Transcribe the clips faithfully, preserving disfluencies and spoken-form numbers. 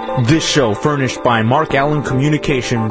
This show furnished by Mark Allen Communications.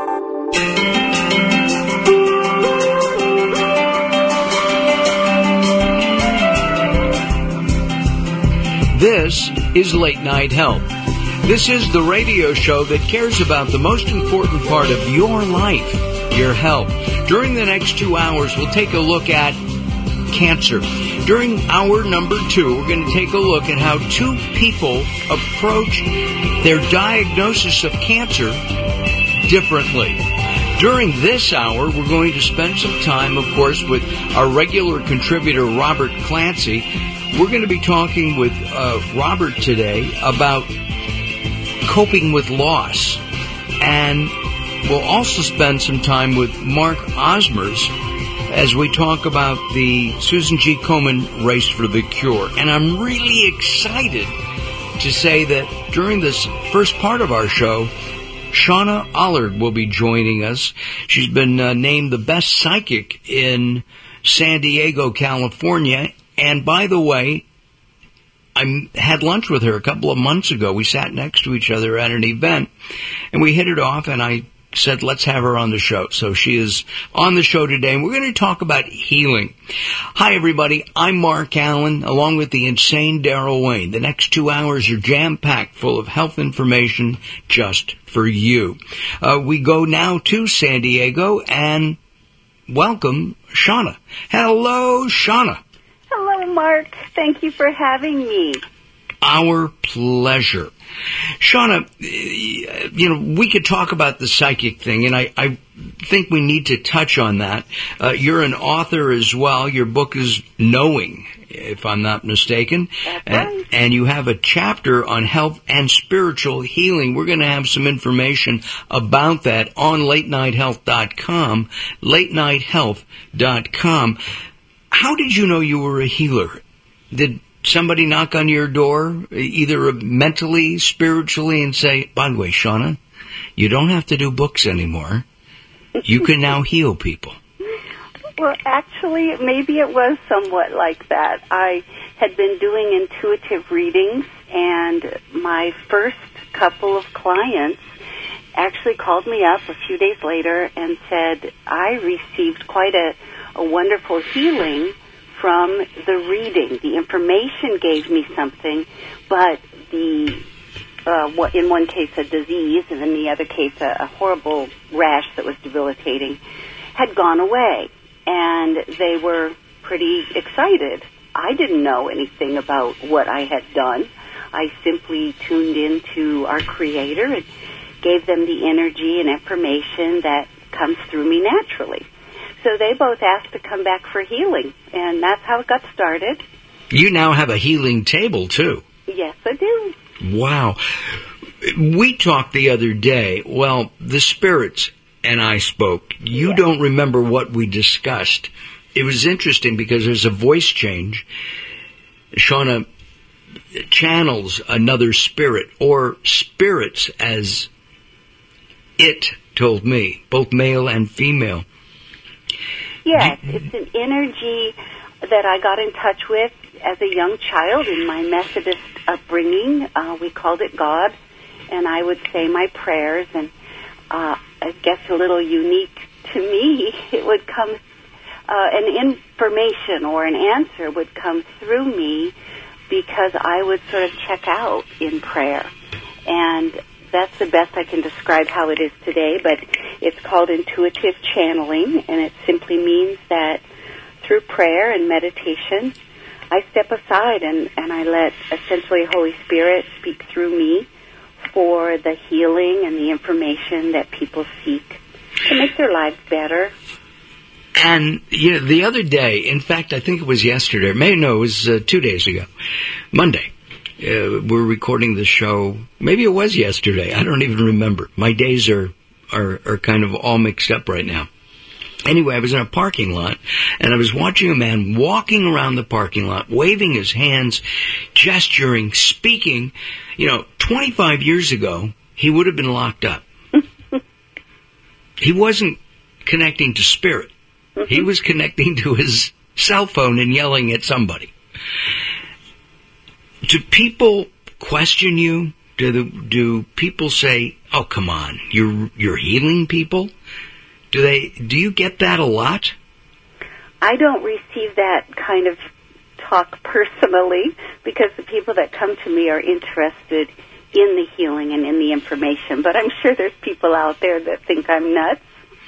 This is Late Night Health. This is the radio show that cares about the most important part of your life, your health. During the next two hours, we'll take a look at cancer. During hour number two, we're going to take a look at how two people approach their diagnosis of cancer differently. During this hour, we're going to spend some time, of course, with our regular contributor, Robert Clancy. We're going to be talking with uh, Robert today about coping with loss. And we'll also spend some time with Mark Osmers as we talk about the Susan G. Komen Race for the Cure. And I'm really excited to say that during this first part of our show, Shauna Allard will be joining us. She's been uh, named the best psychic in San Diego, California. And by the way, I had lunch with her a couple of months ago. We sat next to each other at an event, and we hit it off, and I said, let's have her on the show. So she is on the show today, and we're going to talk about healing. Hi, everybody. I'm Mark Allen, along with the insane Daryl Wayne. The next two hours are jam-packed full of health information just for you. Uh, we go now to San Diego, and welcome Shauna. Hello, Shauna. Hello, Mark. Thank you for having me. Our pleasure. Shauna, you know, we could talk about the psychic thing, and I, I think we need to touch on that. Uh, you're an author as well. Your book is Knowing, if I'm not mistaken. That's and, right. And you have a chapter on health and spiritual healing. We're going to have some information about that on late night health dot com, late night health dot com. How did you know you were a healer? Did somebody knock on your door, either mentally, spiritually, and say, by the way, Shauna, you don't have to do books anymore. You can now heal people? Well, actually, maybe it was somewhat like that. I had been doing intuitive readings, and my first couple of clients actually called me up a few days later and said, I received quite a, a wonderful healing from the reading. The information gave me something, but the uh, in one case a disease, and in the other case a, a horrible rash that was debilitating, had gone away, and they were pretty excited. I didn't know anything about what I had done. I simply tuned into our Creator and gave them the energy and information that comes through me naturally. So they both asked to come back for healing, and that's how it got started. You now have a healing table, too. Yes, I do. Wow. We talked the other day, well, the spirits and I spoke. You yes. don't remember what we discussed. It was interesting because there's a voice change. Shauna channels another spirit, or spirits as it told me, both male and female. Yes, it's an energy that I got in touch with as a young child in my Methodist upbringing. Uh, we called it God, and I would say my prayers, and uh, I guess a little unique to me, it would come, uh, an information or an answer would come through me because I would sort of check out in prayer. And that's the best I can describe how it is today, but it's called intuitive channeling, and it simply means that through prayer and meditation, I step aside and, and I let essentially Holy Spirit speak through me for the healing and the information that people seek to make their lives better. And you know, the other day, in fact, I think it was yesterday, maybe no, it was uh, two days ago, Monday. Uh, we're recording the show. Maybe it was yesterday. I don't even remember. My days are, are, are kind of all mixed up right now. Anyway, I was in a parking lot, and I was watching a man walking around the parking lot, waving his hands, gesturing, speaking. You know, twenty-five years ago, he would have been locked up. He wasn't connecting to spirit. He was connecting to his cell phone and yelling at somebody. Do people question you? Do the, do people say, "Oh, come on, you're you're healing people"? Do they? Do you get that a lot? I don't receive that kind of talk personally, because the people that come to me are interested in the healing and in the information. But I'm sure there's people out there that think I'm nuts.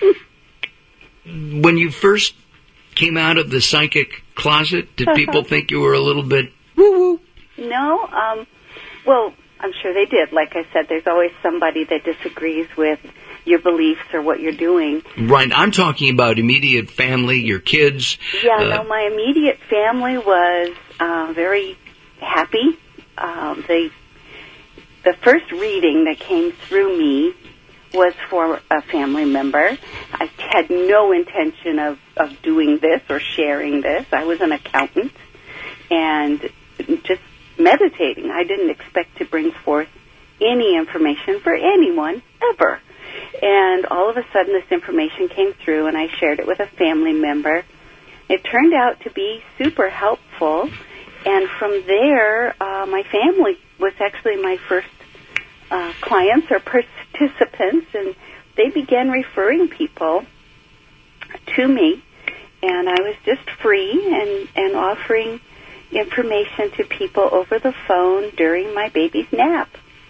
When you first came out of the psychic closet, did people think you were a little bit woo-woo? No. Um, well, I'm sure they did. Like I said, there's always somebody that disagrees with your beliefs or what you're doing. Right. I'm talking about immediate family, your kids. Yeah, uh, no, my immediate family was uh, very happy. Um, they, the first reading that came through me was for a family member. I had no intention of, of doing this or sharing this. I was an accountant and just meditating. I didn't expect to bring forth any information for anyone ever. And all of a sudden this information came through and I shared it with a family member. It turned out to be super helpful. And from there, uh, my family was actually my first uh, clients or participants, and they began referring people to me. And I was just free and, and offering information to people over the phone during my baby's nap.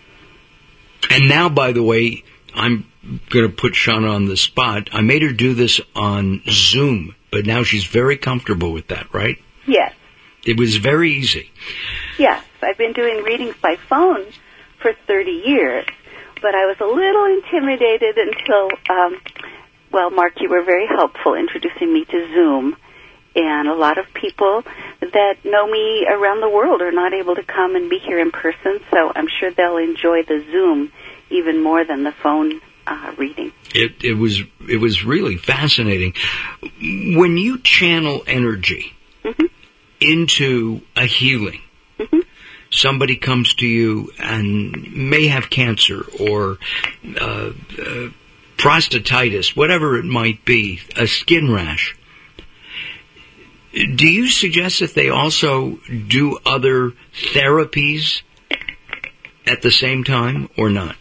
And now, by the way, I'm going to put Shauna on the spot. I made her do this on Zoom, but now she's very comfortable with that, right? Yes. It was very easy. Yes. I've been doing readings by phone for thirty years, but I was a little intimidated until, um, well, Mark, you were very helpful introducing me to Zoom. And a lot of people that know me around the world are not able to come and be here in person, so I'm sure they'll enjoy the Zoom even more than the phone uh, reading. It, it was it was really fascinating. When you channel energy mm-hmm. into a healing, mm-hmm. somebody comes to you and may have cancer or uh, uh, prostatitis, whatever it might be, a skin rash. Do you suggest that they also do other therapies at the same time or not?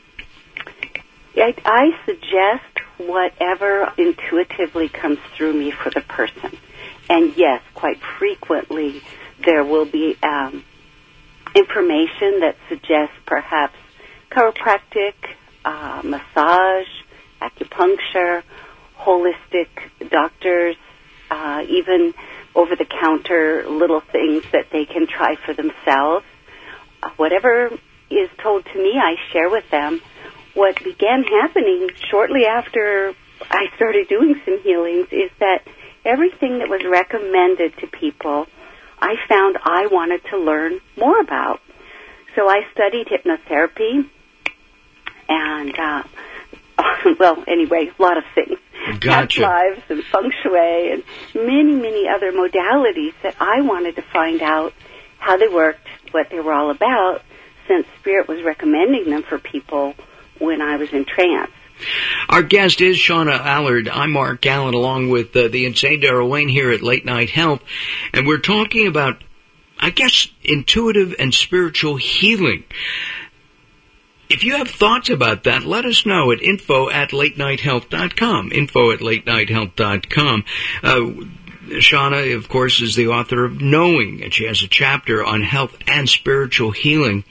I, I suggest whatever intuitively comes through me for the person. And yes, quite frequently there will be um, information that suggests perhaps chiropractic, uh, massage, acupuncture, holistic doctors, Uh, even over-the-counter little things that they can try for themselves. Uh, whatever is told to me, I share with them. What began happening shortly after I started doing some healings is that everything that was recommended to people, I found I wanted to learn more about. So I studied hypnotherapy and, uh, well, anyway, a lot of things. Gotcha. Past lives and feng shui and many, many other modalities that I wanted to find out how they worked, what they were all about, since Spirit was recommending them for people when I was in trance. Our guest is Shauna Allard. I'm Mark Allen, along with uh, the insane Daryl Wayne here at Late Night Help, and we're talking about, I guess, intuitive and spiritual healing. If you have thoughts about that, let us know at info at late night help dot com, info at late night help dot com. Uh, Shauna, of course, is the author of Knowing, and she has a chapter on health and spiritual healing.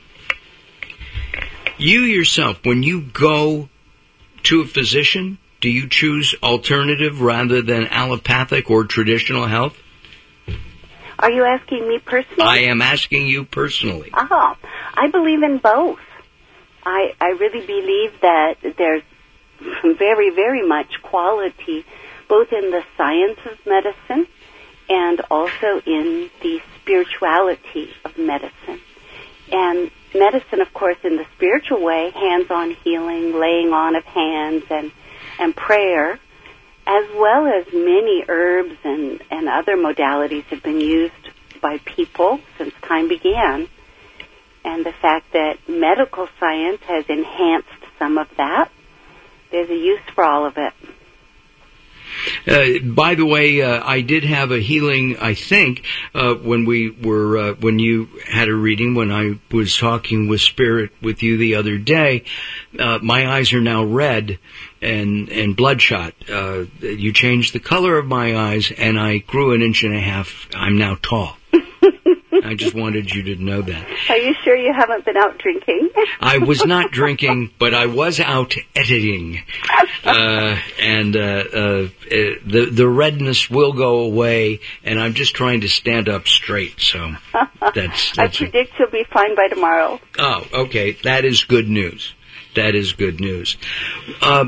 You yourself, when you go to a physician, do you choose alternative rather than allopathic or traditional health? Are you asking me personally? I am asking you personally. Oh, I believe in both. I, I really believe that there's very, very much quality both in the science of medicine and also in the spirituality of medicine. And medicine, of course, in the spiritual way, hands-on healing, laying on of hands and, and prayer, as well as many herbs and, and other modalities have been used by people since time began. And the fact that medical science has enhanced some of that, there's a use for all of it. Uh, by the way, uh, I did have a healing, I think, uh, when we were, uh, when you had a reading, when I was talking with Spirit with you the other day. Uh, my eyes are now red and, and bloodshot. Uh, you changed the color of my eyes, and I grew an inch and a half. I'm now tall. I just wanted you to know that. Are you sure you haven't been out drinking? I was not drinking, but I was out editing. Uh, and uh, uh, the the redness will go away, and I'm just trying to stand up straight. So that's, that's I predict you'll be fine by tomorrow. Oh, okay. That is good news. That is good news. Uh,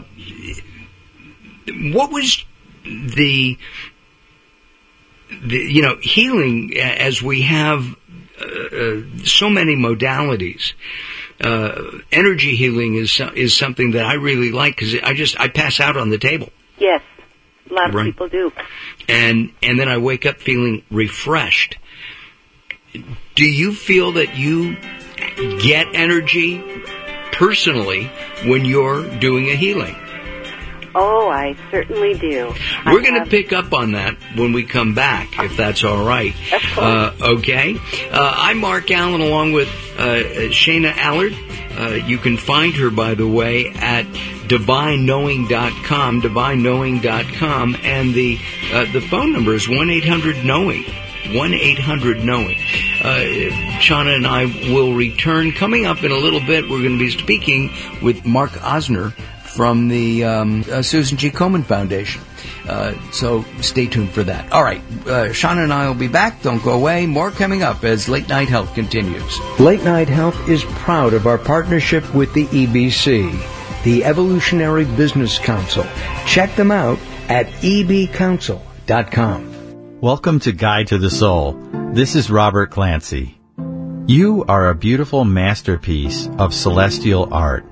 what was the... The, you know, healing, as we have uh, uh, so many modalities, uh, energy healing is is something that I really like because I just I pass out on the table. Yes, a lot of right. people do. And and then I wake up feeling refreshed. Do you feel that you get energy personally when you're doing a healing? Oh, I certainly do. We're going to pick up on that when we come back, if that's all right. Of course. Uh, okay. Uh, I'm Mark Allen, along with uh, Shana Allard. Uh, you can find her, by the way, at divine knowing dot com, divine knowing dot com, and the uh, the phone number is one eight hundred knowing. one eight hundred knowing. Uh, Shana and I will return. Coming up in a little bit, we're going to be speaking with Mark Osner from the um, uh, Susan G. Komen Foundation. Uh, so stay tuned for that. All right, uh, Shana and I will be back. Don't go away. More coming up as Late Night Health continues. Late Night Health is proud of our partnership with the E B C, the Evolutionary Business Council. Check them out at e b council dot com. Welcome to Guide to the Soul. This is Robert Clancy. You are a beautiful masterpiece of celestial art.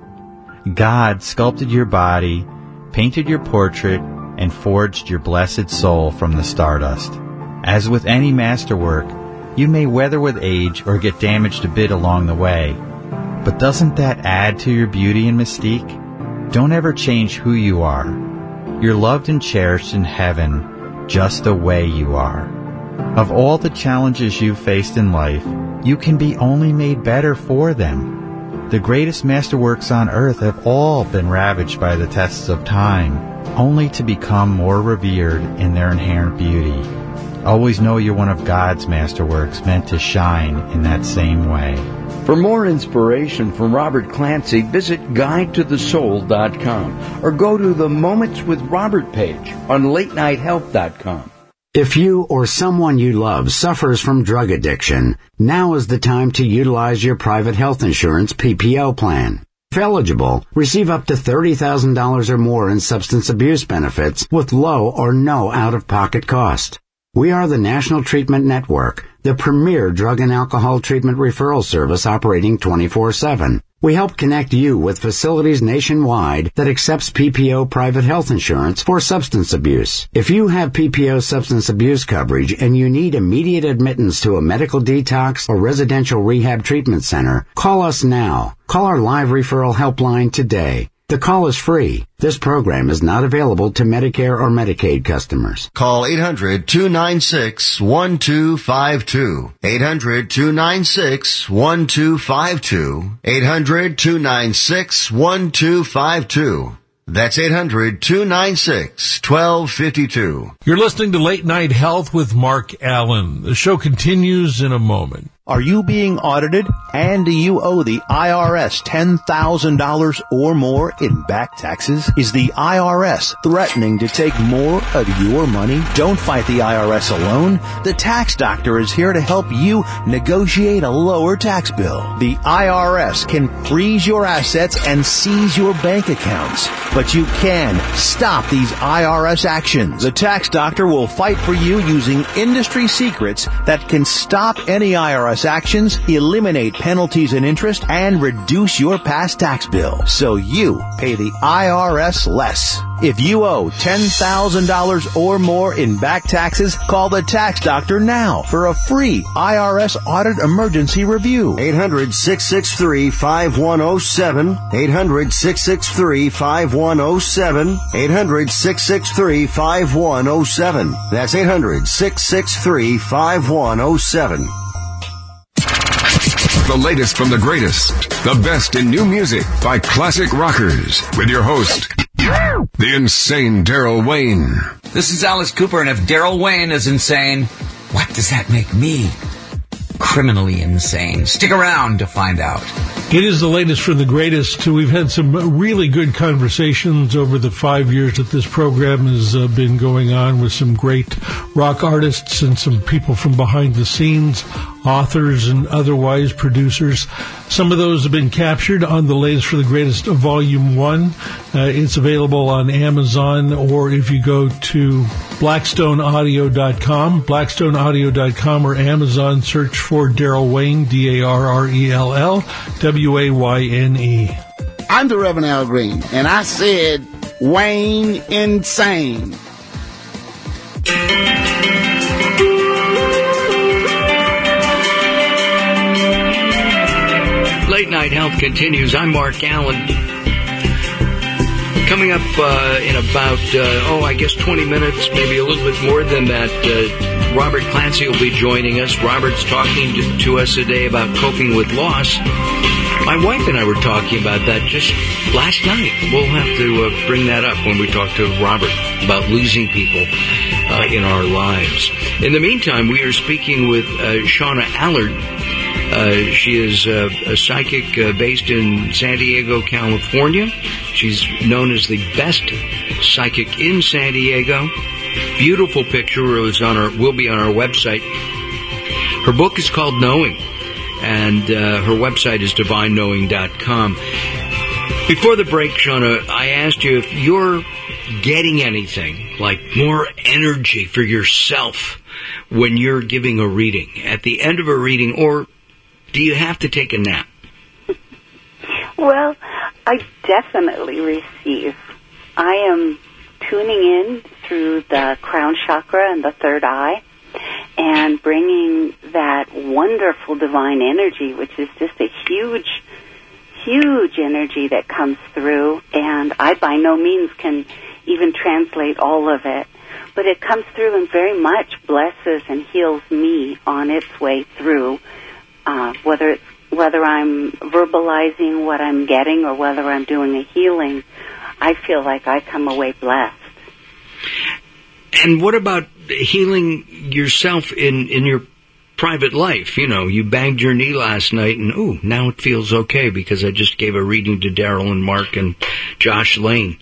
God sculpted your body, painted your portrait, and forged your blessed soul from the stardust. As with any masterwork, you may weather with age or get damaged a bit along the way. But doesn't that add to your beauty and mystique? Don't ever change who you are. You're loved and cherished in heaven just the way you are. Of all the challenges you've faced in life, you can be only made better for them. The greatest masterworks on earth have all been ravaged by the tests of time, only to become more revered in their inherent beauty. Always know you're one of God's masterworks meant to shine in that same way. For more inspiration from Robert Clancy, visit guide to the soul dot com or go to the Moments with Robert page on late night health dot com. If you or someone you love suffers from drug addiction, now is the time to utilize your private health insurance P P O plan. If eligible, receive up to thirty thousand dollars or more in substance abuse benefits with low or no out-of-pocket cost. We are the National Treatment Network, the premier drug and alcohol treatment referral service operating twenty-four seven. We help connect you with facilities nationwide that accepts P P O private health insurance for substance abuse. If you have P P O substance abuse coverage and you need immediate admittance to a medical detox or residential rehab treatment center, call us now. Call our live referral helpline today. The call is free. This program is not available to Medicare or Medicaid customers. Call eight hundred two nine six one two five two. eight hundred two nine six one two five two. eight hundred two nine six one two five two. That's eight hundred two nine six one two five two. You're listening to Late Night Health with Mark Allen. The show continues in a moment. Are you being audited? And do you owe the I R S ten thousand dollars or more in back taxes? Is the I R S threatening to take more of your money? Don't fight the I R S alone. The Tax Doctor is here to help you negotiate a lower tax bill. The I R S can freeze your assets and seize your bank accounts, but you can stop these I R S actions. The Tax Doctor will fight for you using industry secrets that can stop any I R S S actions, eliminate penalties and interest, and reduce your past tax bill so you pay the I R S less. If you owe ten thousand dollars or more in back taxes, call the Tax Doctor now for a free I R S audit emergency review. eight hundred, six six three, five one zero seven. eight hundred, six six three, five one zero seven. eight hundred, six six three, five one zero seven. That's eight hundred, six six three, five one zero seven. The latest from the greatest. The best in new music by classic rockers. With your host, the insane Daryl Wayne. This is Alice Cooper, and if Daryl Wayne is insane, what does that make me? Criminally insane. Stick around to find out. It is the latest from the greatest. We've had some really good conversations over the five years that this program has uh, been going on with some great rock artists and some people from behind the scenes, authors and otherwise producers. Some of those have been captured on the latest for the greatest Volume one. Uh, it's available on Amazon, or if you go to blackstone audio dot com, blackstone audio dot com or Amazon, search for Daryl Wayne, D A R R E L L, W A Y N E. I'm the Reverend Al Green, and I said, Wayne insane. Late Night Health continues. I'm Mark Allen. Coming up uh, in about, uh, oh, I guess twenty minutes, maybe a little bit more than that, uh, Robert Clancy will be joining us. Robert's talking to, to us today about coping with loss. My wife and I were talking about that just last night. We'll have to uh, bring that up when we talk to Robert about losing people uh, in our lives. In the meantime, we are speaking with uh, Shauna Allard. Uh, she is uh, a psychic uh, based in San Diego, California. She's known as the best psychic in San Diego. Beautiful picture is on our, will be on our website. Her book is called Knowing, and uh, her website is divine knowing dot com. Before the break, Shauna, I asked you if you're getting anything, like more energy for yourself when you're giving a reading, at the end of a reading, or do you have to take a nap? Well, I definitely receive. I am tuning in through the crown chakra and the third eye and bringing that wonderful divine energy, which is just a huge, huge energy that comes through. And I by no means can even translate all of it, but it comes through and very much blesses and heals me on its way through. Uh, whether it's whether I'm verbalizing what I'm getting or whether I'm doing a healing, I feel like I come away blessed. And what about healing yourself in, in your private life? You know, you banged your knee last night and, ooh, now it feels okay because I just gave a reading to Daryl and Mark and Josh Lane.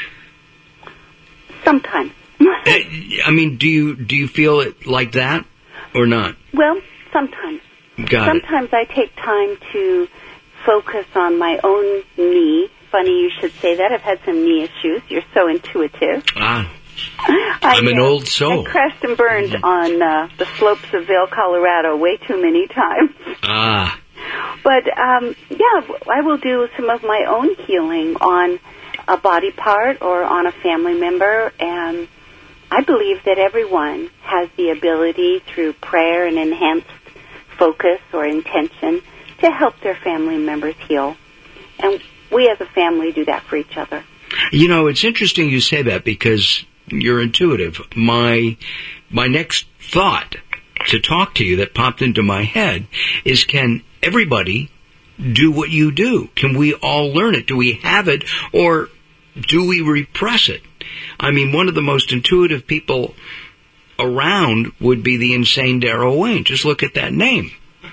Sometimes. I mean, do you do you feel it like that or not? Well, sometimes. Got Sometimes it. I take time to focus on my own knee. Funny you should say that. I've had some knee issues. You're so intuitive. Ah, I, I'm an uh, old soul. I crashed and burned mm-hmm. on uh, the slopes of Vail, Colorado way too many times. Ah. But, um, yeah, I will do some of my own healing on a body part or on a family member, and I believe that everyone has the ability through prayer and enhanced focus or intention to help their family members heal. And we as a family do that for each other. You know, it's interesting you say that because you're intuitive. My my next thought to talk to you that popped into my head is, can everybody do what you do? Can we all learn it? Do we have it, or do we repress it? I mean, one of the most intuitive people around would be the insane Daryl Wayne. Just look at that name.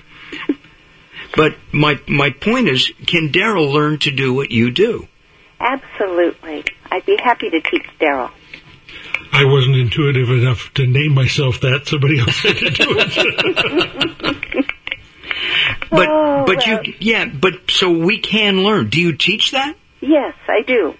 But my my point is, can Daryl learn to do what you do? Absolutely. I'd be happy to teach Daryl. I wasn't intuitive enough to name myself that. Somebody else had to do it. but oh, but well. you yeah, but so we can learn. Do you teach that? Yes, I do.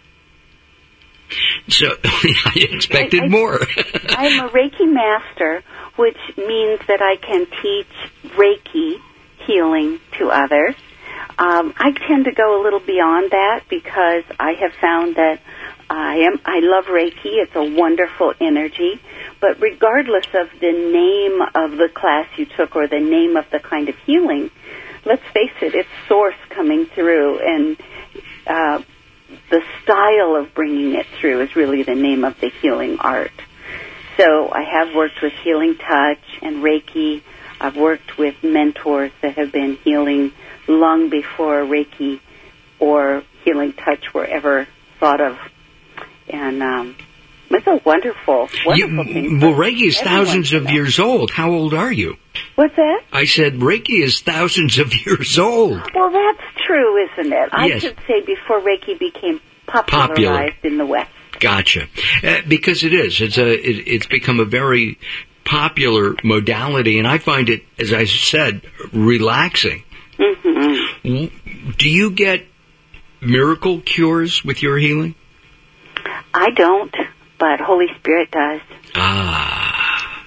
So I expected I, I, more. I'm a Reiki master, which means that I can teach Reiki healing to others. Um, I tend to go a little beyond that because I have found that I am I love Reiki. It's a wonderful energy. But regardless of the name of the class you took or the name of the kind of healing, let's face it, it's source coming through, and uh, the style of bringing it through is really the name of the healing art. So I have worked with Healing Touch and Reiki. I've worked with mentors that have been healing long before Reiki or Healing Touch were ever thought of. And um, it's a wonderful, wonderful you, thing. Well, Reiki is thousands of years old. How old are you? What's that? I said Reiki is thousands of years old. Well, that's true, isn't it? I Yes. should say before Reiki became popularized Popular. in the West. Gotcha. Uh, because it is. It's a. It, it's become a very popular modality, and I find it, as I said, relaxing. Mm-hmm. Do you get miracle cures with your healing? I don't, but Holy Spirit does. Ah.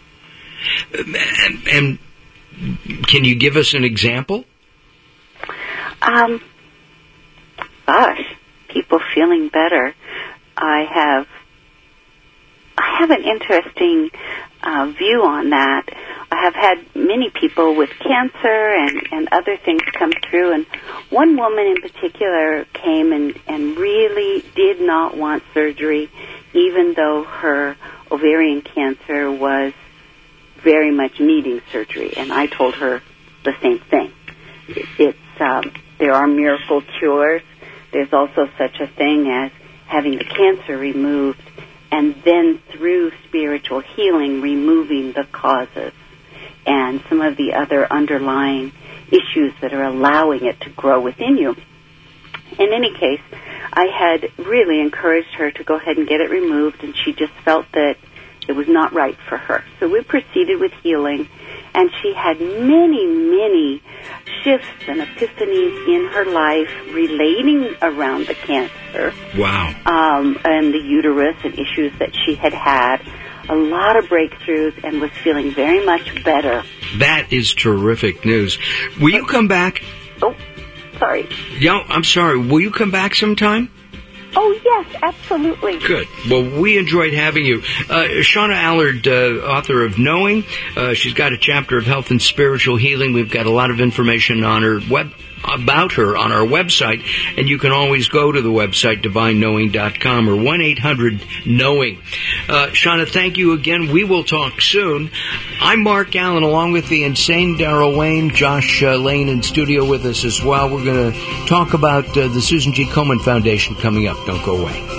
And, and can you give us an example? Um, gosh, people feeling better. I have, I have an interesting uh, view on that. I have had many people with cancer and, and other things come through, and one woman in particular came and, and really did not want surgery, even though her ovarian cancer was very much needing surgery, and I told her the same thing. It's um, there are miracle cures. There's also such a thing as having the cancer removed, and then through spiritual healing, removing the causes and some of the other underlying issues that are allowing it to grow within you. In any case, I had really encouraged her to go ahead and get it removed, and she just felt that it was not right for her. So we proceeded with healing, and she had many, many shifts and epiphanies in her life relating around the cancer. Wow. Um, and the uterus and issues that she had had. A lot of breakthroughs, and was feeling very much better. That is terrific news. Will you come back? Oh, sorry. Yeah, I'm sorry. Will you come back sometime? Oh, yes, absolutely. Good. Well, we enjoyed having you. Uh, Shauna Allard, uh, author of Knowing. Uh, she's got a chapter of health and spiritual healing. We've got a lot of information on her web about her on our website, and you can always go to the website, divine knowing dot com or one eight hundred knowing. Uh, Shauna, thank you again. We will talk soon. I'm Mark Allen, along with the insane Daryl Wayne, Josh uh, Lane in studio with us as well. We're going to talk about uh, the Susan G. Komen Foundation coming up. Don't go away.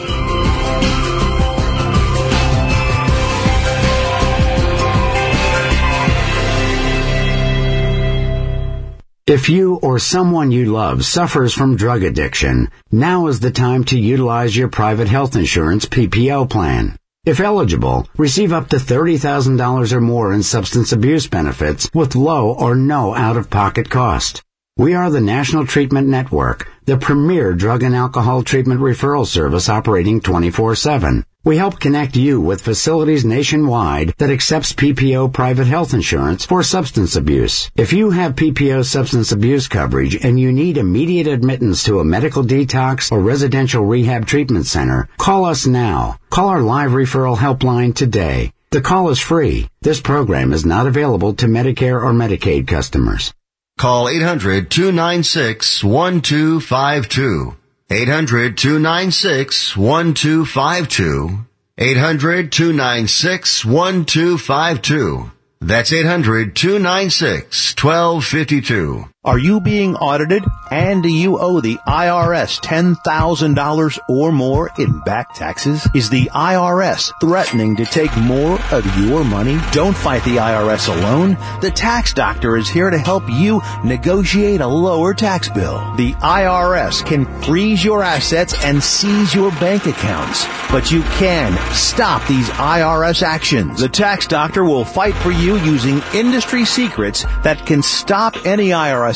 If you or someone you love suffers from drug addiction, now is the time to utilize your private health insurance P P O plan. If eligible, receive up to thirty thousand dollars or more in substance abuse benefits with low or no out-of-pocket cost. We are the National Treatment Network, the premier drug and alcohol treatment referral service operating twenty-four seven. We help connect you with facilities nationwide that accepts P P O private health insurance for substance abuse. If you have P P O substance abuse coverage and you need immediate admittance to a medical detox or residential rehab treatment center, call us now. Call our live referral helpline today. The call is free. This program is not available to Medicare or Medicaid customers. Call eight hundred, two nine six, one two five two. eight hundred, two nine six, one two five two. eight hundred, two nine six, one two five two. That's eight hundred, two nine six, one two five two. Are you being audited and do you owe the I R S ten thousand dollars or more in back taxes? Is the I R S threatening to take more of your money? Don't fight the I R S alone. The Tax Doctor is here to help you negotiate a lower tax bill. The I R S can freeze your assets and seize your bank accounts, but you can stop these I R S actions. The Tax Doctor will fight for you using industry secrets that can stop any I R S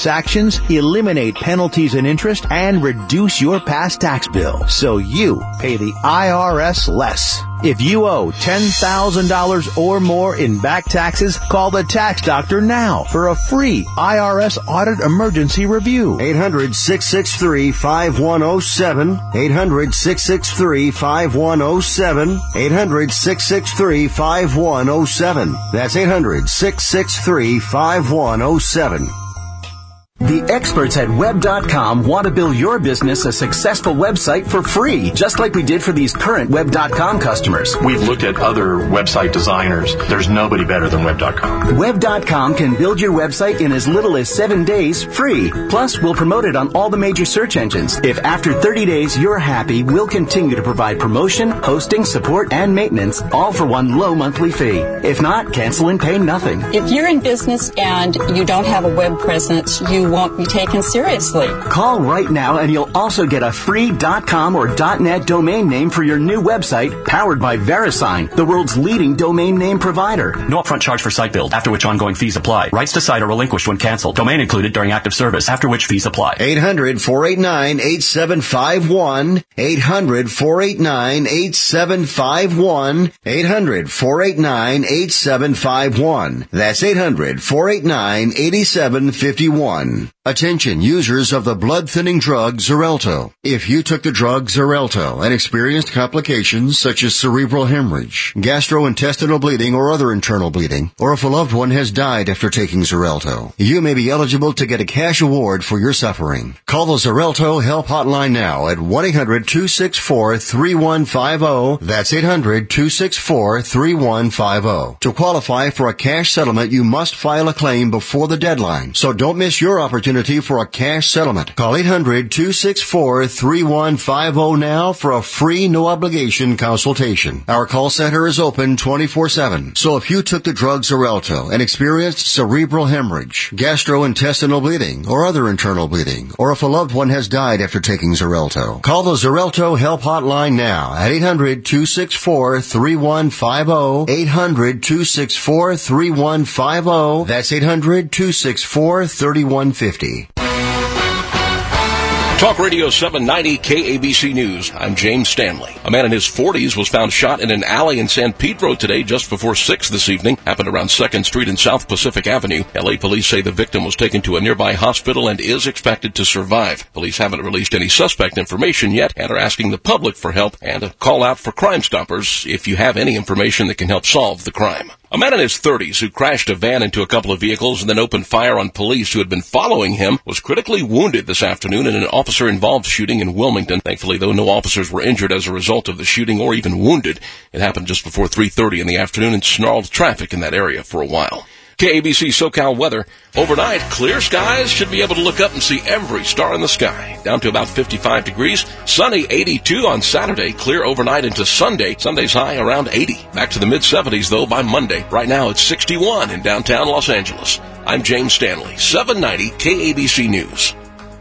S actions, eliminate penalties and interest, and reduce your past tax bill so you pay the I R S less. If you owe ten thousand dollars or more in back taxes, call the Tax Doctor now for a free I R S audit emergency review. eight hundred, six six three, five one zero seven. eight hundred, six six three, five one zero seven. eight hundred, six six three, five one zero seven. That's eight hundred, six six three, five one zero seven. The experts at web dot com want to build your business a successful website for free, just like we did for these current web dot com customers. We've looked at other website designers. There's nobody better than web dot com. web dot com can build your website in as little as seven days free. Plus, we'll promote it on all the major search engines. If after thirty days you're happy, we'll continue to provide promotion, hosting, support, and maintenance, all for one low monthly fee. If not, cancel and pay nothing. If you're in business and you don't have a web presence, you won't be taken seriously. Call right now and you'll also get a free .com or .net domain name for your new website, powered by VeriSign, the world's leading domain name provider. No upfront charge for site build, after which ongoing fees apply. Rights to site are relinquished when canceled. Domain included during active service, after which fees apply. eight hundred, four eight nine, eight seven five one. eight hundred, four eight nine, eight seven five one. eight hundred, four eight nine, eight seven five one. That's eight hundred, four eight nine, eight seven five one. Attention users of the blood-thinning drug Xarelto. If you took the drug Xarelto and experienced complications such as cerebral hemorrhage, gastrointestinal bleeding or other internal bleeding, or if a loved one has died after taking Xarelto, you may be eligible to get a cash award for your suffering. Call the Xarelto Help Hotline now at one eight hundred, two six four, three one five zero. That's eight hundred, two six four, three one five zero. To qualify for a cash settlement, you must file a claim before the deadline, so don't miss your opportunity for a cash settlement. Call eight hundred, two six four, three one five zero now for a free, no-obligation consultation. Our call center is open twenty-four seven. So if you took the drug Xarelto and experienced cerebral hemorrhage, gastrointestinal bleeding, or other internal bleeding, or if a loved one has died after taking Xarelto, call the Xarelto Help Hotline now at eight hundred, two six four, three one five zero. eight hundred, two six four, three one five zero. That's eight hundred, two six four, three one five zero. Talk Radio seven ninety K A B C News. I'm James Stanley. A man in his forties was found shot in an alley in San Pedro today just before six this evening. Happened around second Street and South Pacific Avenue. L A police say the victim was taken to a nearby hospital and is expected to survive. Police haven't released any suspect information yet and are asking the public for help and a call out for Crime Stoppers if you have any information that can help solve the crime. A man in his thirties who crashed a van into a couple of vehicles and then opened fire on police who had been following him was critically wounded this afternoon in an officer-involved shooting in Wilmington. Thankfully, though, no officers were injured as a result of the shooting or even wounded. It happened just before three thirty in the afternoon and snarled traffic in that area for a while. K A B C SoCal weather. Overnight, clear skies. Should be able to look up and see every star in the sky. Down to about fifty-five degrees. Sunny, eighty-two on Saturday. Clear overnight into Sunday. Sunday's high around eighty. Back to the mid-seventies, though, by Monday. Right now, it's sixty-one in downtown Los Angeles. I'm James Stanley, seven ninety K A B C News.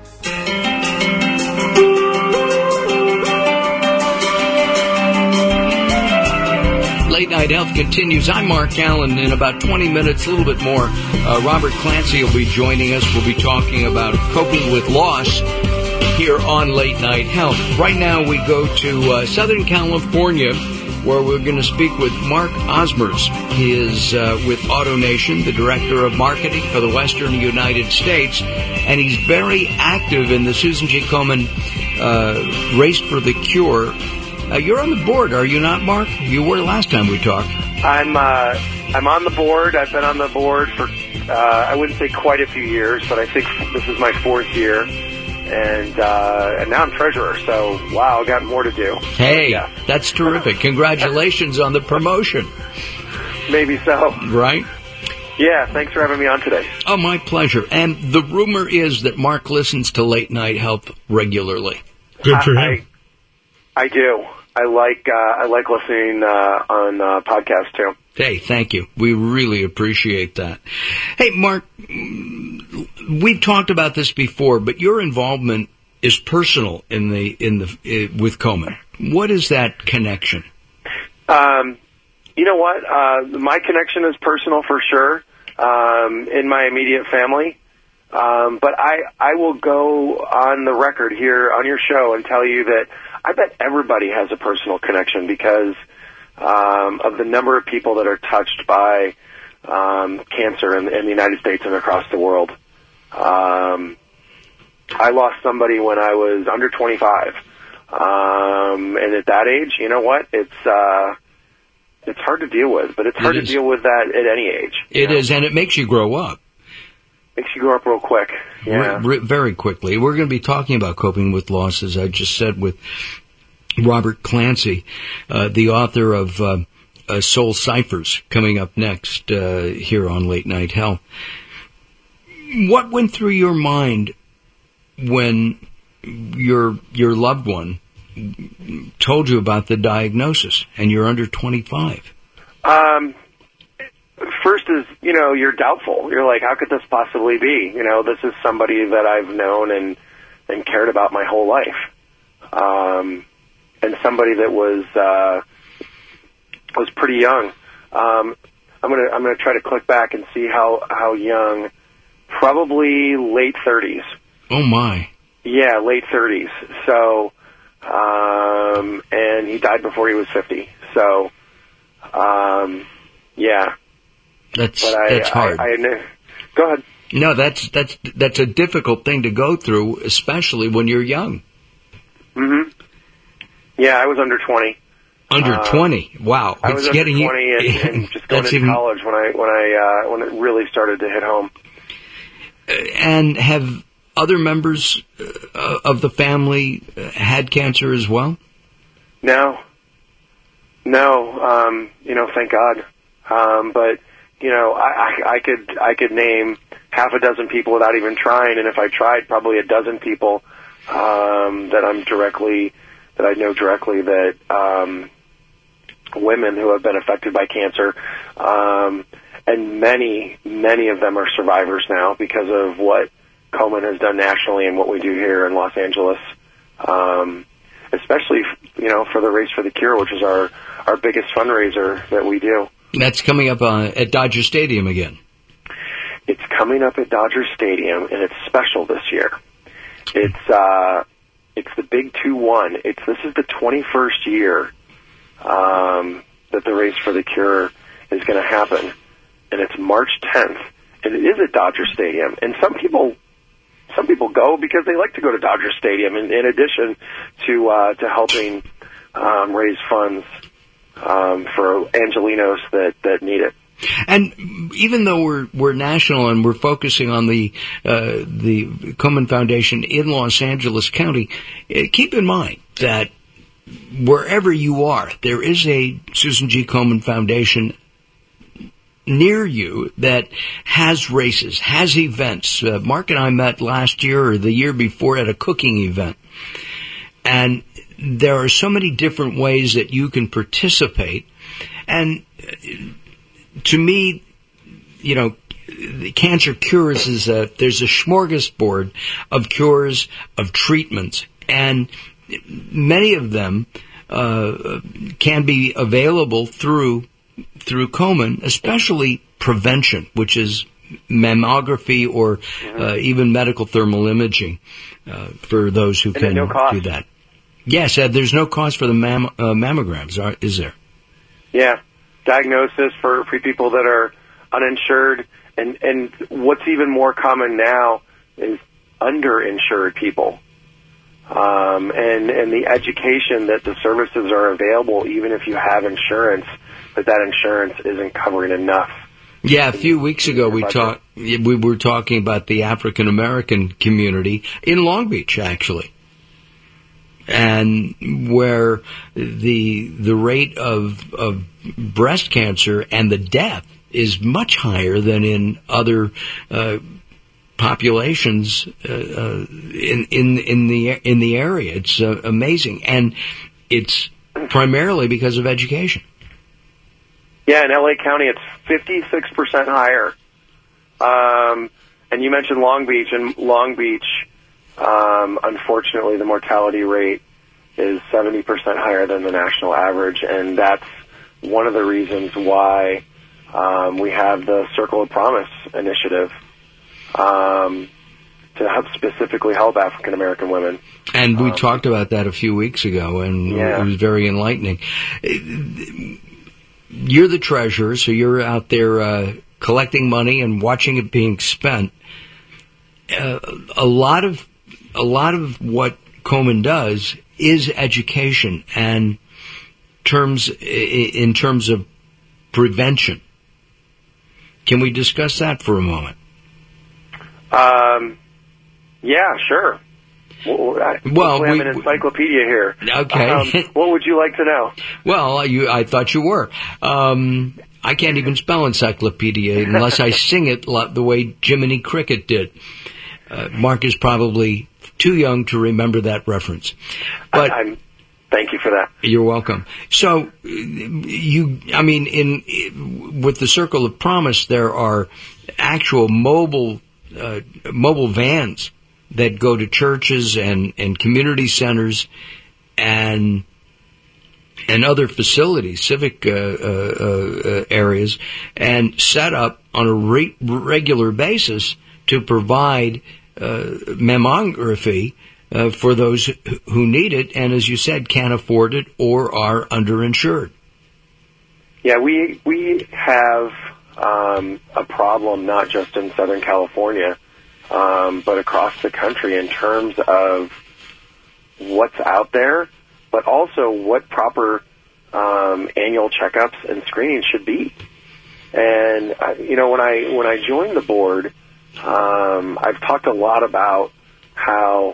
Late Night Health continues. I'm Mark Allen. In about twenty minutes, a little bit more, uh, Robert Clancy will be joining us. We'll be talking about coping with loss here on Late Night Health. Right now, we go to uh, Southern California, where we're going to speak with Mark Osmers. He is uh, with AutoNation, the Director of Marketing for the Western United States, and he's very active in the Susan G. Komen uh, Race for the Cure. Uh, you're on the board, are you not, Mark? You were last time we talked. I'm uh, I'm on the board. I've been on the board for, uh, I wouldn't say quite a few years, but I think this is my fourth year. And uh, and now I'm treasurer, so, wow, I've got more to do. Hey, yeah. That's terrific. Congratulations on the promotion. Maybe so. Right? Yeah, thanks for having me on today. Oh, my pleasure. And the rumor is that Mark listens to Late Night Health regularly. Good for him. I, I do. I like uh, I like listening uh, on uh, podcasts, too. Hey, thank you. We really appreciate that. Hey, Mark, we've talked about this before, but your involvement is personal in the in the uh, with Komen. What is that connection? Um, you know what? Uh, my connection is personal for sure. Um, in my immediate family, Um, but I, I will go on the record here on your show and tell you that I bet everybody has a personal connection because um, of the number of people that are touched by um, cancer in, in the United States and across the world. Um, I lost somebody when I was under twenty-five. Um, and at that age, you know what? It's uh, it's hard to deal with, but it's hard to deal with that at any age. It is, and it makes you grow up. Makes you grow up real quick. Yeah. R- r- very quickly. We're going to be talking about coping with loss, as I just said, with Robert Clancy, uh, the author of uh, uh, Soul Ciphers, coming up next uh, here on Late Night Hell. What went through your mind when your your loved one told you about the diagnosis and you're under twenty-five? Um, first is, you know, you're doubtful. You're like, how could this possibly be? You know, this is somebody that I've known and, and cared about my whole life. Um, and somebody that was, uh, was pretty young. Um, I'm gonna, I'm gonna try to click back and see how, how young, probably late thirties. Oh my. Yeah, late thirties. So, um, and he died before he was fifty. So, um, yeah. That's but I, that's hard. I, I, go ahead. No, that's that's that's a difficult thing to go through, especially when you're young. Mm-hmm. Yeah, I was under twenty. Under uh, twenty. Wow, I it's was getting under twenty and, and just going that's to even, college when I when I uh, when it really started to hit home. And have other members uh, of the family had cancer as well? No, no. Um, you know, thank God. Um, but you know, I, I, I could I could name half a dozen people without even trying, and if I tried, probably a dozen people um, that I'm directly that I know directly that um, women who have been affected by cancer, um, and many many of them are survivors now because of what Komen has done nationally and what we do here in Los Angeles, um, especially you know for the Race for the Cure, which is our our biggest fundraiser that we do. That's coming up uh, at Dodger Stadium again. It's coming up at Dodger Stadium, and it's special this year. It's uh, it's the Big two one. It's this is the twenty-first year um, that the Race for the Cure is going to happen, and it's March tenth, and it is at Dodger Stadium. And some people some people go because they like to go to Dodger Stadium, in, in addition to uh, to helping um, raise funds um, for Angelinos that, that need it. And even though we're we're national and we're focusing on the uh, the Komen Foundation in Los Angeles County, keep in mind that wherever you are, there is a Susan G. Komen Foundation near you that has races, has events. Uh, Mark and I met last year or the year before at a cooking event, and there are so many different ways that you can participate. And to me, you know, the Cancer Cures is a, there's a smorgasbord of cures, of treatments, and many of them uh, can be available through through Komen, especially prevention, which is mammography or uh, even medical thermal imaging uh, for those who and can no cost. do that. Yes, uh, there's no cost for the mam- uh, mammograms, are, is there? Yeah, diagnosis for, for people that are uninsured, and, and what's even more common now is underinsured people. Um, and, and the education that the services are available, even if you have insurance, but that insurance isn't covering enough. Yeah, a few weeks ago we talked. We were talking about the African American community in Long Beach, actually, and where the the rate of of breast cancer and the death is much higher than in other uh, populations uh, uh, in in in the in the area. It's uh, amazing, and it's primarily because of education. Yeah, in L A County, it's fifty-six percent higher. Um, and you mentioned Long Beach, and Long Beach, um, unfortunately, the mortality rate is seventy percent higher than the national average, and that's one of the reasons why um, we have the Circle of Promise initiative. Um, to help specifically help African American women. And we um, talked about that a few weeks ago, and yeah. it was very enlightening. You're the treasurer, so you're out there uh, collecting money and watching it being spent. Uh, a lot of a lot of what Komen does is education, and terms in terms of prevention. Can we discuss that for a moment? Um, yeah, sure. Well, I, well we, we, I'm an encyclopedia here. Okay. Um, what would you like to know? Well, you, I thought you were. Um, I can't even spell encyclopedia unless I sing it the way Jiminy Cricket did. Uh, Mark is probably too young to remember that reference. But I, I'm, thank you for that. You're welcome. So, you, I mean, in with the Circle of Promise, there are actual mobile uh, mobile vans that go to churches and, and community centers and and other facilities, civic uh, uh, uh, areas, and set up on a re- regular basis to provide uh, mammography uh, for those who need it and, as you said, can't afford it or are underinsured. Yeah, we we have um, a problem not just in Southern California, Um, but across the country in terms of what's out there, but also what proper um, annual checkups and screenings should be. And uh, you know, when I when I joined the board, um, I've talked a lot about how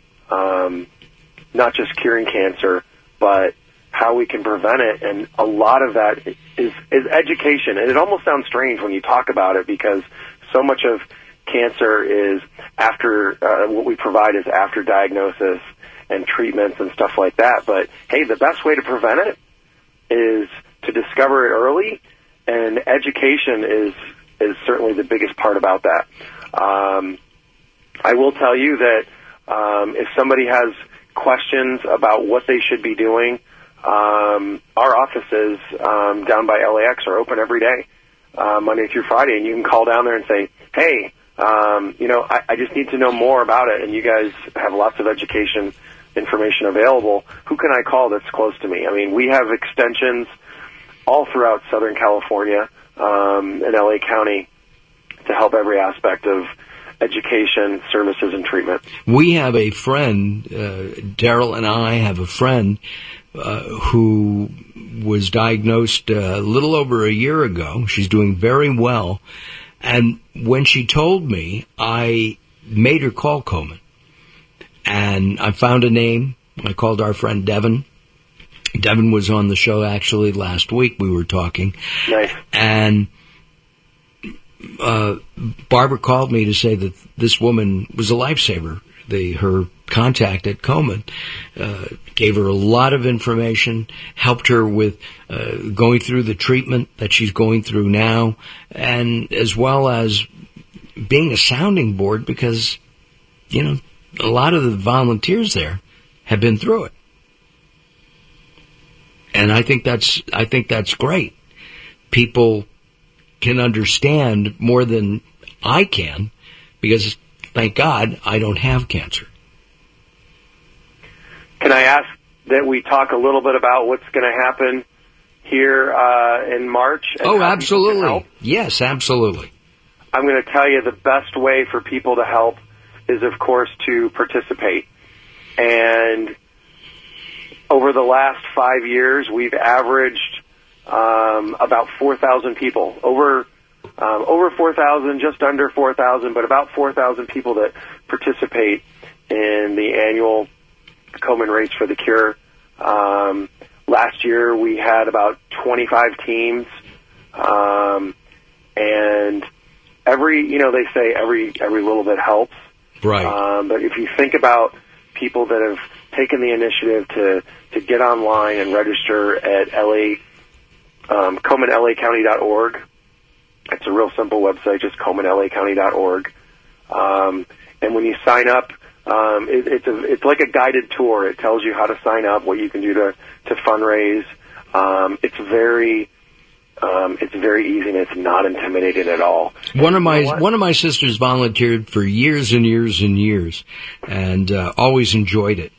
um, not just curing cancer, but how we can prevent it. And a lot of that is is education. And it almost sounds strange when you talk about it because so much of cancer is after, uh, what we provide is after diagnosis and treatments and stuff like that. But, hey, the best way to prevent it is to discover it early, and education is is certainly the biggest part about that. Um, I will tell you that um, if somebody has questions about what they should be doing, um, our offices um, down by L A X are open every day, uh, Monday through Friday, and you can call down there and say, hey, Um, you know, I, I just need to know more about it, and you guys have lots of education information available. Who can I call that's close to me? I mean, we have extensions all throughout Southern California um, and L A County to help every aspect of education, services, and treatment. We have a friend, uh, Daryl and I have a friend uh, who was diagnosed uh, a little over a year ago. She's doing very well. And when she told me, I made her call Komen. And I found a name. I called our friend Devin. Devin was on the show actually last week. We were talking. Nice. And uh, Barbara called me to say that this woman was a lifesaver. The, her contact at Komen uh, gave her a lot of information, helped her with uh, going through the treatment that she's going through now, and as well as being a sounding board because, you know, a lot of the volunteers there have been through it. And I think that's I think that's great. People can understand more than I can because, thank God, I don't have cancer. Can I ask that we talk a little bit about what's going to happen here uh, in March? And oh, how absolutely. people can help? Yes, absolutely. I'm going to tell you the best way for people to help is, of course, to participate. And over the last five years, we've averaged um, about four thousand people, over um, over four thousand, just under four thousand, but about four thousand people that participate in the annual Komen Race for the Cure. Um, last year, we had about twenty-five teams, um, and every, you know, they say every every little bit helps. Right. Um, but if you think about people that have taken the initiative to, to get online and register at L A, um, Komen L A County dot org. It's a real simple website, just Komen L A County dot org. Um, and when you sign up, um, it, it's a, it's like a guided tour. It tells you how to sign up, what you can do to, to fundraise. Um, it's very Um, it's very easy and it's not intimidating at all. One of my You know what? one of my sisters volunteered for years and years and years, and uh, always enjoyed it.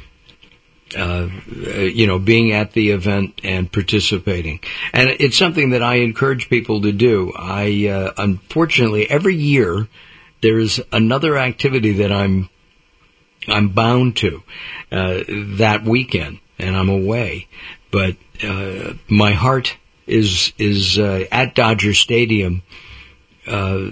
Uh, you know, being at the event and participating, and it's something that I encourage people to do. I uh, unfortunately every year there is another activity that I'm I'm bound to uh, that weekend, and I'm away, but uh, my heart is is uh, at Dodger Stadium uh,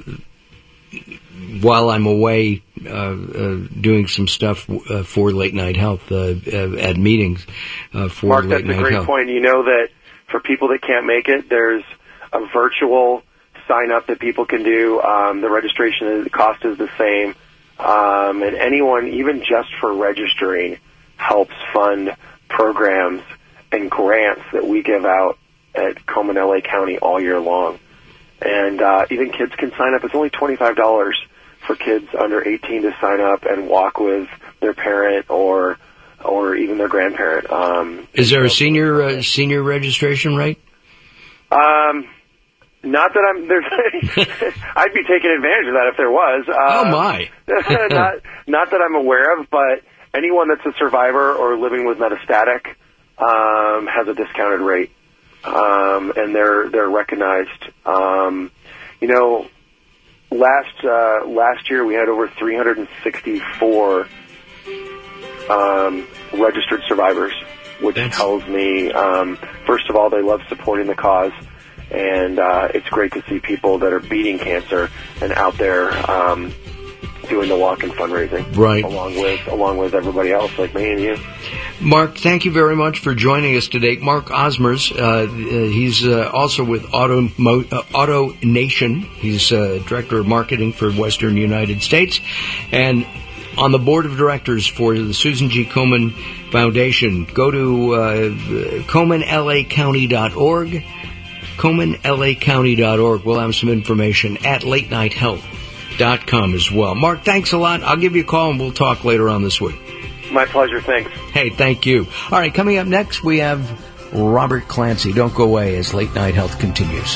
while I'm away uh, uh, doing some stuff uh, for Late Night Health uh, uh, at meetings uh, for Mark, Late that's Night a great Health. point. You know that for people that can't make it, there's a virtual sign up that people can do. Um, the registration is, the cost is the same, um, and anyone, even just for registering, helps fund programs and grants that we give out at Komen L A County all year long. And uh, even kids can sign up. It's only twenty-five dollars for kids under eighteen to sign up and walk with their parent or or even their grandparent. Um, Is there a senior uh, senior registration rate? Um, not that I'm there's. I'd be taking advantage of that if there was. Uh, Oh my! not not that I'm aware of, but anyone that's a survivor or living with metastatic um, has a discounted rate. Um, and they're they're recognized. Um, you know, last uh, last year we had over three hundred sixty-four um, registered survivors, which That's... tells me, um, first of all, they love supporting the cause, and uh, it's great to see people that are beating cancer and out there um, doing the walk and fundraising, right, along with along with everybody else like me and you. Mark, thank you very much for joining us today. Mark Osmers, uh, he's uh, also with Auto, Mo, uh, Auto Nation. He's uh, Director of Marketing for Western United States and on the Board of Directors for the Susan G. Komen Foundation. Go to uh, Komen L A County dot org, Komen L A County dot org. We'll have some information at late night health dot com as well. Mark, thanks a lot. I'll give you a call and we'll talk later on this week. My pleasure. Thanks. Hey, thank you. All right, coming up next, we have Robert Clancy. Don't go away as Late Night Health continues.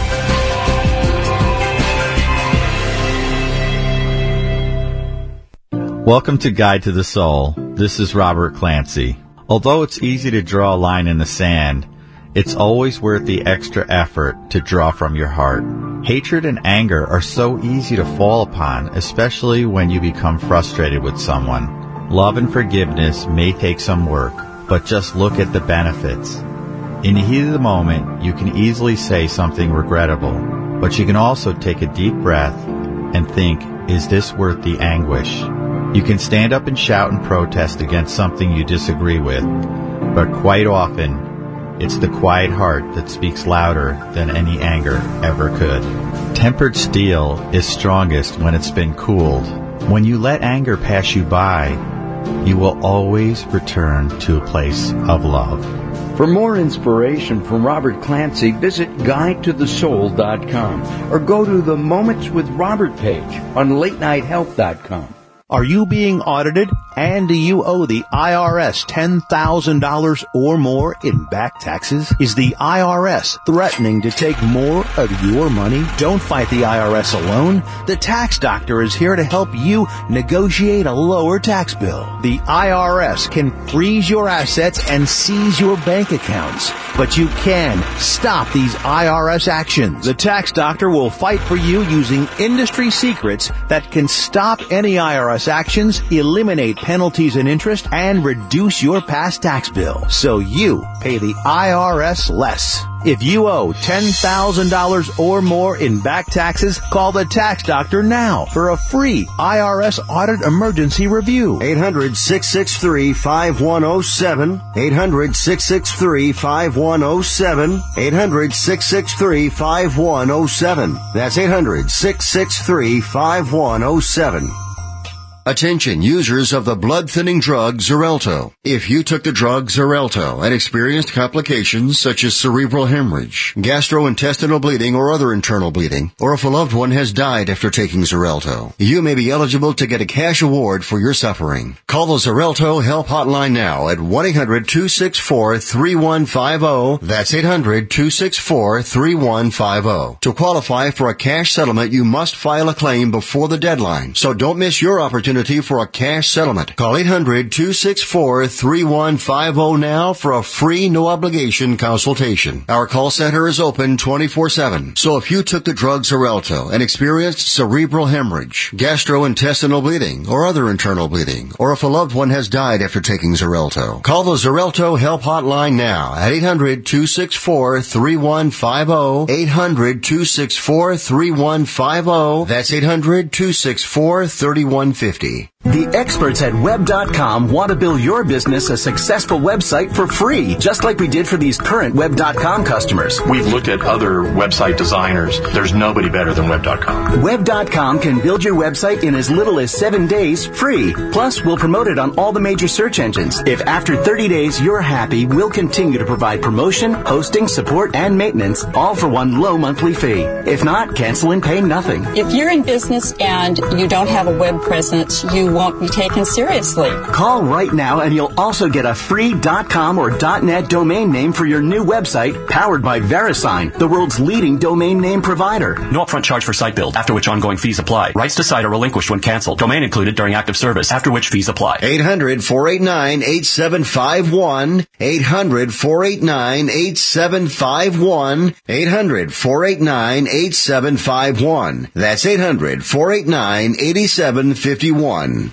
Welcome to Guide to the Soul. This is Robert Clancy. Although it's easy to draw a line in the sand, it's always worth the extra effort to draw from your heart. Hatred and anger are so easy to fall upon, especially when you become frustrated with someone. Love and forgiveness may take some work, but just look at the benefits. In the heat of the moment, you can easily say something regrettable, but you can also take a deep breath and think, is this worth the anguish? You can stand up and shout and protest against something you disagree with, but quite often, it's the quiet heart that speaks louder than any anger ever could. Tempered steel is strongest when it's been cooled. When you let anger pass you by, you will always return to a place of love. For more inspiration from Robert Clancy, visit guide to the soul dot com or go to the Moments with Robert page on late night health dot com. Are you being audited and do you owe the I R S ten thousand dollars or more in back taxes? Is the I R S threatening to take more of your money? Don't fight the I R S alone. The Tax Doctor is here to help you negotiate a lower tax bill. The I R S can freeze your assets and seize your bank accounts, but you can stop these I R S actions. The Tax Doctor will fight for you using industry secrets that can stop any I R S actions, eliminate penalties and interest, and reduce your past tax bill so you pay the I R S less. If you owe ten thousand dollars or more in back taxes, call the Tax Doctor now for a free I R S audit emergency review. eight hundred, six six three, five one zero seven. eight hundred, six six three, five one zero seven. eight hundred, six six three, five one zero seven. That's eight hundred, six six three, five one zero seven. Attention users of the blood-thinning drug Xarelto. If you took the drug Xarelto and experienced complications such as cerebral hemorrhage, gastrointestinal bleeding or other internal bleeding, or if a loved one has died after taking Xarelto, you may be eligible to get a cash award for your suffering. Call the Xarelto Help Hotline now at one eight hundred two six four three one five zero. That's eight hundred two six four three one five zero. To qualify for a cash settlement, you must file a claim before the deadline. So don't miss your opportunity for a cash settlement. Call eight hundred two six four three one five zero now for a free, no-obligation consultation. Our call center is open twenty-four seven. So if you took the drug Xarelto and experienced cerebral hemorrhage, gastrointestinal bleeding, or other internal bleeding, or if a loved one has died after taking Xarelto, call the Xarelto Help Hotline now at eight hundred two six four three one five zero. eight hundred two six four three one five zero. That's eight hundred two six four three one five zero. The experts at web dot com want to build your business a successful website for free, just like we did for these current web dot com customers. We've looked at other website designers. There's nobody better than web dot com. web dot com can build your website in as little as seven days free. Plus, we'll promote it on all the major search engines. If after thirty days you're happy, we'll continue to provide promotion, hosting, support, and maintenance, all for one low monthly fee. If not, cancel and pay nothing. If you're in business and you don't have a web presence, you won't be taken seriously. Call right now and you'll also get a free .com or .net domain name for your new website, powered by VeriSign, the world's leading domain name provider. No upfront charge for site build, after which ongoing fees apply. Rights to site are relinquished when canceled. Domain included during active service, after which fees apply. eight hundred four eight nine eight seven five one. eight hundred four eight nine eight seven five one. eight hundred four eight nine eight seven five one. That's eight hundred four eight nine eight seven five one.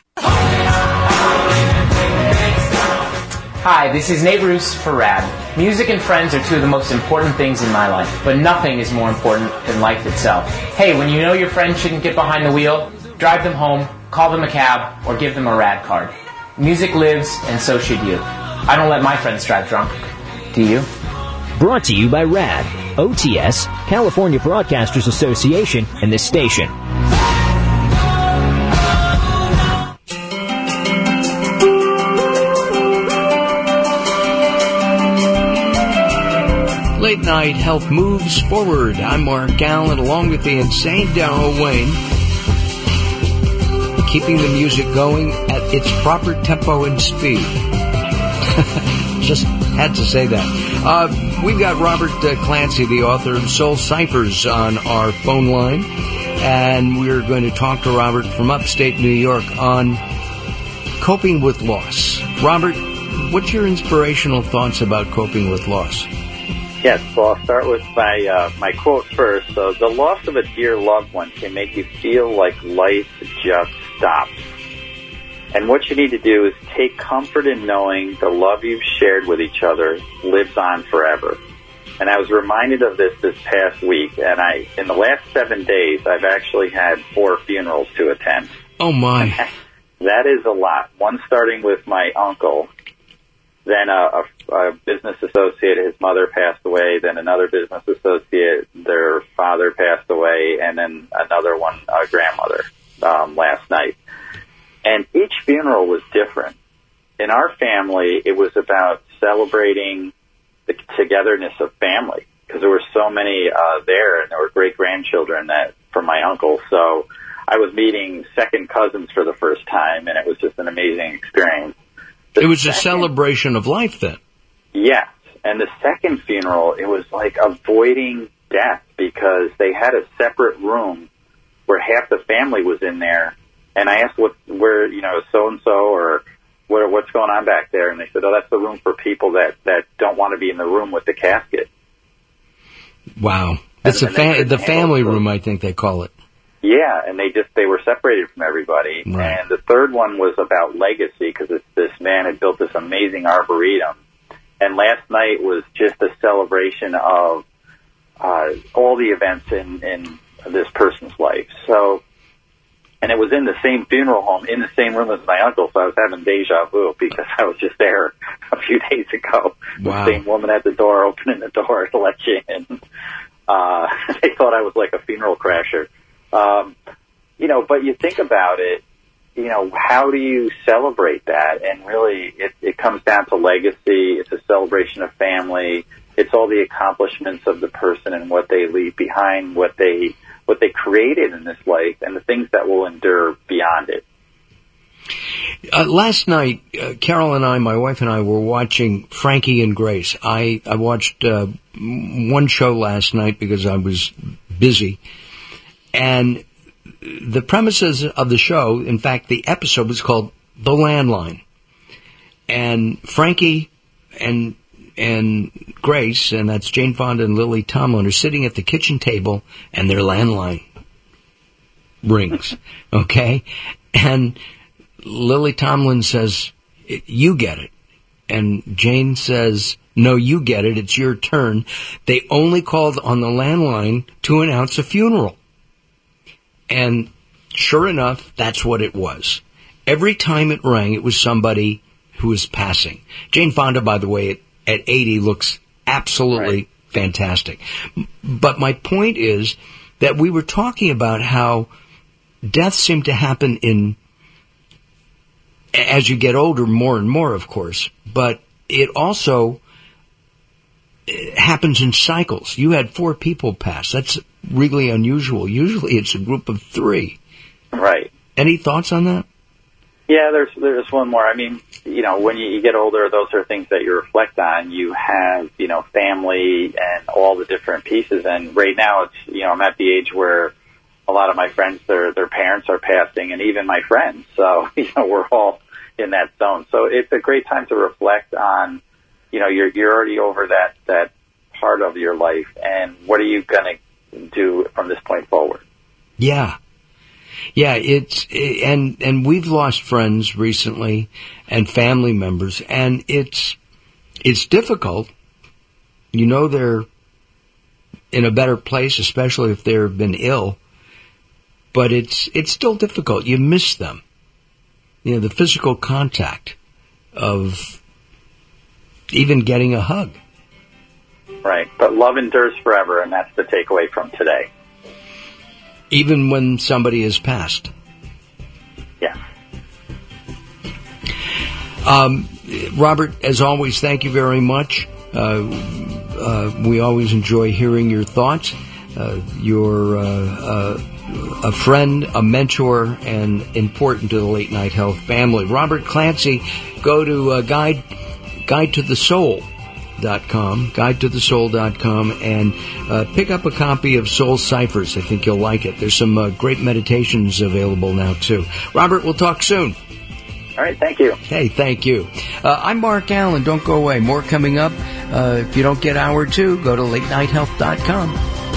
Hi, this is Nate Roos for RAD. Music and friends are two of the most important things in my life, but nothing is more important than life itself. Hey, when you know your friend shouldn't get behind the wheel, drive them home, call them a cab, or give them a RAD card. Music lives, and so should you. I don't let my friends drive drunk. Do you? Brought to you by RAD, O T S, California Broadcasters Association, and this station. Late Night Health moves forward. I'm Mark Allen, along with the insane Daryl Wayne, keeping the music going at its proper tempo and speed. Just had to say that. Uh, we've got Robert uh, Clancy, the author of Soul Ciphers, on our phone line, and we're going to talk to Robert from upstate New York on coping with loss. Robert, what's your inspirational thoughts about coping with loss? Yes, so I'll start with my uh, my quote first. So, the loss of a dear loved one can make you feel like life just stops. And what you need to do is take comfort in knowing the love you've shared with each other lives on forever. And I was reminded of this this past week, and I, in the last seven days, I've actually had four funerals to attend. Oh, my. That is a lot. One starting with my uncle, then a, a, a business associate, his mother passed away, then another business associate, their father passed away, and then another one, a grandmother, um, last night. And each funeral was different. In our family, it was about celebrating the togetherness of family, because there were so many uh, there, and there were great-grandchildren that from my uncle. So I was meeting second cousins for the first time, and it was just an amazing experience. The it was second, a celebration of life then. Yes. And the second funeral, it was like avoiding death, because they had a separate room where half the family was in there. And I asked what, where, you know, so-and-so or what, what's going on back there. And they said, oh, that's the room for people that, that don't want to be in the room with the casket. Wow. It's a fa- the family room, I think they call it. Yeah, and they just, they were separated from everybody. Right. And the third one was about legacy, because this man had built this amazing arboretum. And last night was just a celebration of uh, all the events in, in this person's life. So, and it was in the same funeral home, in the same room as my uncle, so I was having deja vu, because I was just there a few days ago. Wow. The same woman at the door, opening the door to let you in. Uh, they thought I was like a funeral crasher. Um, you know, but you think about it, you know, how do you celebrate that? And really, it, it comes down to legacy. It's a celebration of family. It's all the accomplishments of the person and what they leave behind, what they what they created in this life, and the things that will endure beyond it. Uh, last night, uh, Carol and I, my wife and I, were watching Frankie and Grace. I, I watched uh, one show last night because I was busy. And the premises of the show, in fact, the episode was called The Landline. And Frankie and and Grace, and that's Jane Fonda and Lily Tomlin, are sitting at the kitchen table, and their landline rings, okay? And Lily Tomlin says, you get it. And Jane says, no, you get it. It's your turn. They only called on the landline to announce a funeral. And sure enough, that's what it was. Every time it rang, it was somebody who was passing. Jane Fonda, by the way, at, at eighty, looks absolutely right. Fantastic. But my point is that we were talking about how deaths seem to happen in, as you get older, more and more, of course, but it also happens in cycles. You had four people pass. That's really unusual. Usually it's a group of three. Right. Any thoughts on that? Yeah, there's there's one more. I mean, you know, when you, you get older, those are things that you reflect on. You have, you know, family and all the different pieces. And right now, it's, you know, I'm at the age where a lot of my friends, their their parents are passing, and even my friends. So, you know, we're all in that zone. So it's a great time to reflect on, you know, you're you're already over that that part of your life, and what are you going to do from this point forward? Yeah. Yeah, it's, and, and we've lost friends recently and family members, and it's, it's difficult. You know, they're in a better place, especially if they've been ill, but it's, it's still difficult. You miss them. You know, the physical contact of even getting a hug. Right, but love endures forever, and that's the takeaway from today. Even when somebody has passed. Yeah. Um, Robert, as always, thank you very much. Uh, uh, we always enjoy hearing your thoughts. Uh, you're uh, uh, a friend, a mentor, and important to the Late Night Health family. Robert Clancy, go to uh, guide guide to the soul dot com, guide to the soul dot com, and uh, pick up a copy of Soul Ciphers. I think you'll like it. There's some uh, great meditations available now, too. Robert, we'll talk soon. All right, thank you. Hey, thank you. Uh, I'm Mark Allen. Don't go away. More coming up. Uh, if you don't get hour two, go to late night health dot com.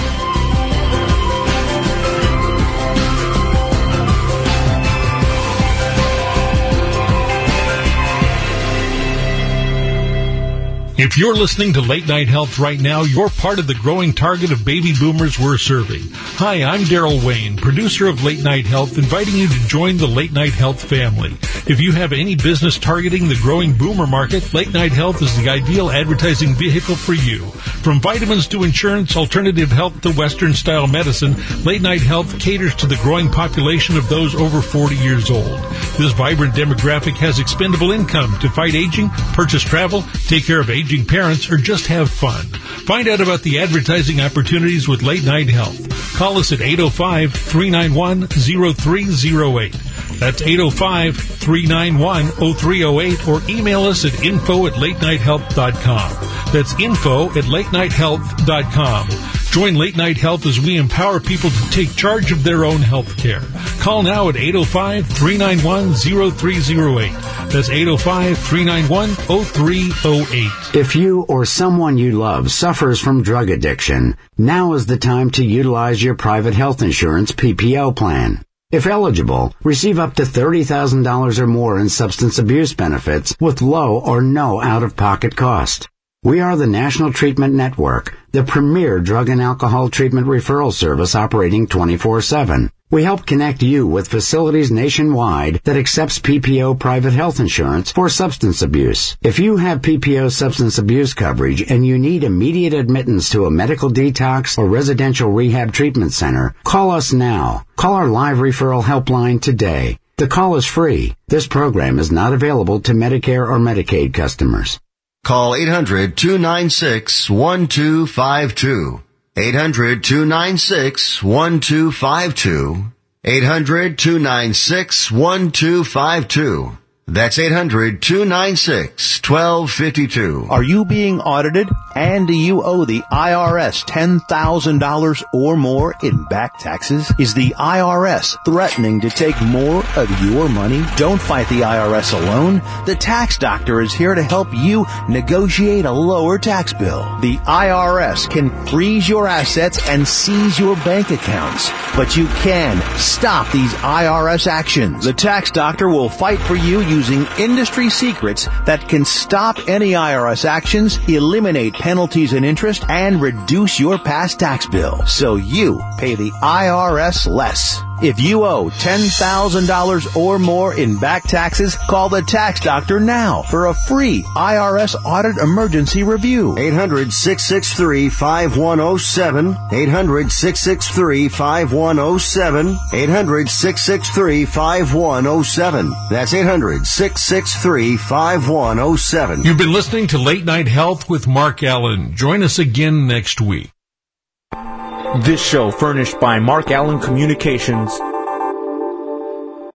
If you're listening to Late Night Health right now, you're part of the growing target of baby boomers we're serving. Hi, I'm Daryl Wayne, producer of Late Night Health, inviting you to join the Late Night Health family. If you have any business targeting the growing boomer market, Late Night Health is the ideal advertising vehicle for you. From vitamins to insurance, alternative health to Western-style medicine, Late Night Health caters to the growing population of those over forty years old. This vibrant demographic has expendable income to fight aging, purchase travel, take care of aging parents, or just have fun. Find out about the advertising opportunities with Late Night Health. Call us at eight oh five, three nine one, oh three oh eight. That's eight oh five, three nine one, oh three oh eight, or email us at info at late night health dot com. That's info at late night health dot com. Join Late Night Health as we empower people to take charge of their own health care. Call now at eight oh five, three nine one, oh three oh eight. That's eight oh five, three nine one, oh three oh eight. If you or someone you love suffers from drug addiction, now is the time to utilize your private health insurance P P O plan. If eligible, receive up to thirty thousand dollars or more in substance abuse benefits with low or no out-of-pocket cost. We are the National Treatment Network, the premier drug and alcohol treatment referral service operating twenty-four seven. We help connect you with facilities nationwide that accepts P P O private health insurance for substance abuse. If you have P P O substance abuse coverage and you need immediate admittance to a medical detox or residential rehab treatment center, call us now. Call our live referral helpline today. The call is free. This program is not available to Medicare or Medicaid customers. Call eight hundred, two nine six, one two five two. eight hundred, two nine six, one two five two. eight hundred, two nine six, one two five two. That's eight hundred, two nine six, one two five two. Are you being audited and do you owe the I R S ten thousand dollars or more in back taxes? Is the I R S threatening to take more of your money? Don't fight the I R S alone. The Tax Doctor is here to help you negotiate a lower tax bill. The I R S can freeze your assets and seize your bank accounts, but you can stop these I R S actions. The Tax Doctor will fight for you using industry secrets that can stop any I R S actions, eliminate penalties and interest, and reduce your past tax bill so you pay the I R S less. If you owe ten thousand dollars or more in back taxes, call the Tax Doctor now for a free I R S audit emergency review. eight hundred, six six three, five one zero seven. eight hundred, six six three, five one zero seven. eight hundred, six six three, five one zero seven. That's eight hundred, six six three, five one zero seven. You've been listening to Late Night Health with Mark Allen. Join us again next week. This show furnished by Mark Allen Communications